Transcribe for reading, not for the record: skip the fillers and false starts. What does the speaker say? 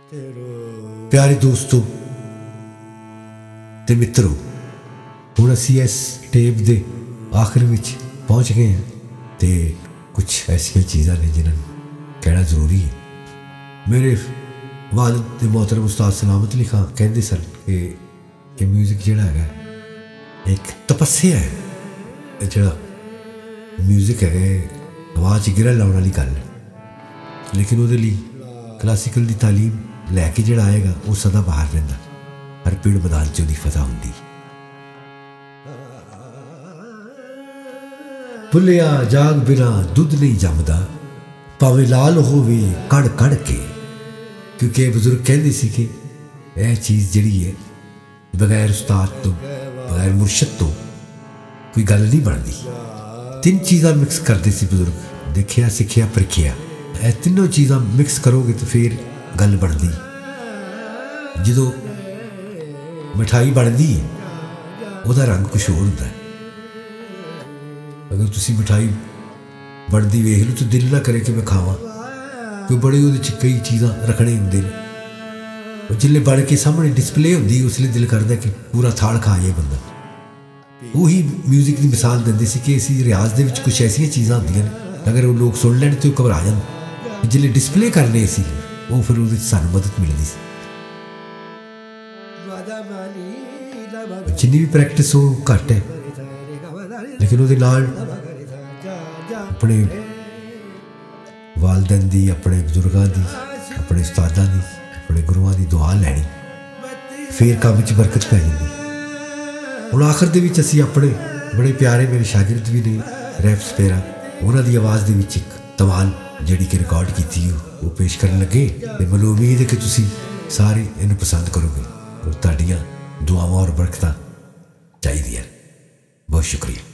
प्यारे दोस्तों ते मित्रों, हुण असीं इस टेप दे आखिर विच पहुँच गए हैं ते कुछ ऐसियां चीज़ां ने जिन्हां नूं कहना जरूरी है। मेरे वालिद ते मोहतरम उस्ताद सलामत अली खां कहंदे सन कि म्यूजिक जिहड़ा हैगा एक तपस्या है। जिहड़ा म्यूजिक है आवाज़ गिरा लाउण वाली गल है, लेकिन उहदे लई क्लासिकल दी तालीम लैके जिहड़ा आएगा वो सदा बाहर रहिंदा। हर पिंड मैदान च उहदी फतह हुंदी। भुलिया जाग बिना दुध नहीं जमदा, भावें लाल होवे कड़ कड़ के। क्योंकि बुजुर्ग कहते सी कि यह चीज़ जिहड़ी है बगैर उस्ताद तो बगैर मुर्शद तो कोई गल नहीं बनती। तीन चीज़ां मिक्स करते सी बुजुर्ग, देखिया सिखिया परखिया। यह तीनों चीज़ां मिक्स करोगे तो फिर गल बनती। जो मिठाई बनती है वह रंग कुछ और होता है। अगर तुसी मिठाई बनती वेख लो तो दिल ना करे कि मैं खावा, क्योंकि बड़े वो कई चीज़ां रखने होंगे ने। जिसले बन के सामने डिस्पले होंगी उसले दिल करता कि पूरा थाल खा जाए बंदा। वही म्यूजिक की मिसाल देंगे सी कि इसी रियाज के कुछ ऐसिया चीज़ां होंदियां ने, अगर वो लोग सुन लैन तो घबरा जान। जिसले डिस्पले करने सी वो फिर वो सानू मदद मिलती सी। जिन्नी भी प्रैक्टिस हो घट है, लेकिन वो नाल अपने वालदैन दी, अपने बजुर्गों की, अपने उस्तादां दी, अपने गुरुआं की दुआ लैनी, फिर काम च बरकत पै जाती। हुण आखिर दे विच असीं अपने बड़े प्यारे मेरे शागिर्द भी ने रैप स्पेरा, उन्हां दी आवाज़ दे विच एक तमाल जिहड़ी कि रिकॉर्ड कीती वो पेश करन लगे। ते मैनूं उम्मीद है कि तुसीं सारे इहनूं पसंद करोगे और तुहाडीआं दुआवां और बरकतां चाहिदियां। बहुत शुक्रिया।